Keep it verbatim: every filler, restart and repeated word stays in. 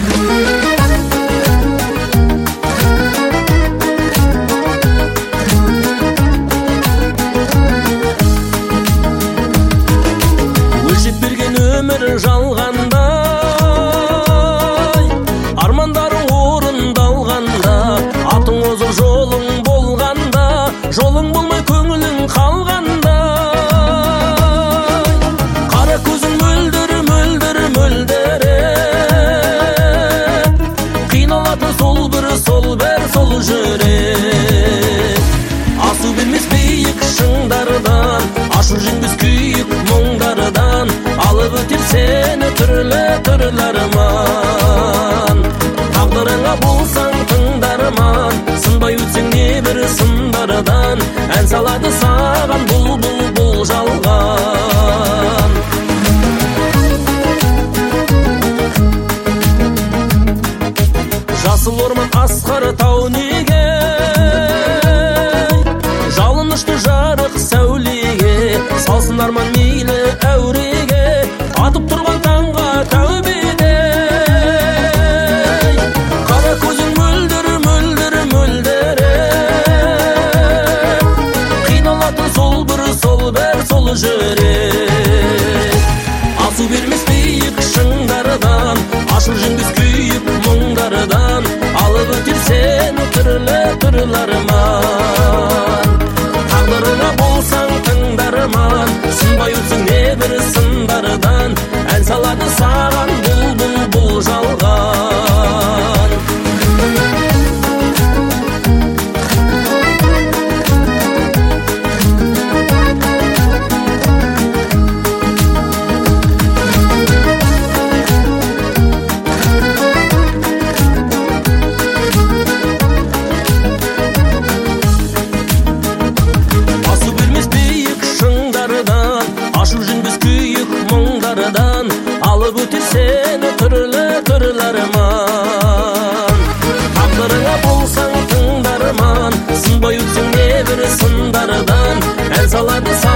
Өлшеп берген өмір жалғандай, армандарың орындалғанда, атың озық жолың болғанда, жолың болмай көңілің қалғанда, қара көзің мөлдір мөлдір мөлдіреп, қиналатын сол бір сол бір сол жүрек. Асу бермес биік шыңдардан, ашу жеңбес күйік мұңдардан, алып өтер сені түрлі түрлі арман. Тағдырыңа болсаң тыңдарман, сынбай өтсең небір сындардан, ән салады саған бұлбұл бұл жалған. Жасыл орман асқар тау неге, жалынышты жарық сәулеге, салсын арман мейлі әуреге, атып тұрған таңға тәубеде. Қара көзің мөлдір мөлдір мөлдіреп, қиналатын сол бір сол бір сол жүрек. Асу бермес биік шыңдардан, ашу жеңбес күйік мұңдардан, алып өтер сені түрлі түрлі арман. Тағдырыңа болсаң тыңдарман, сынбай өтсең небір сындардан, ән салады саған бұлбұл бұл жалған. Ашу жеңбес күйік мұңдардан, алып өтер сені түрлі түрлі арман. Тағдырыңа болсаң тыңдарман, сынбай өтсең небір сындардан, ән салады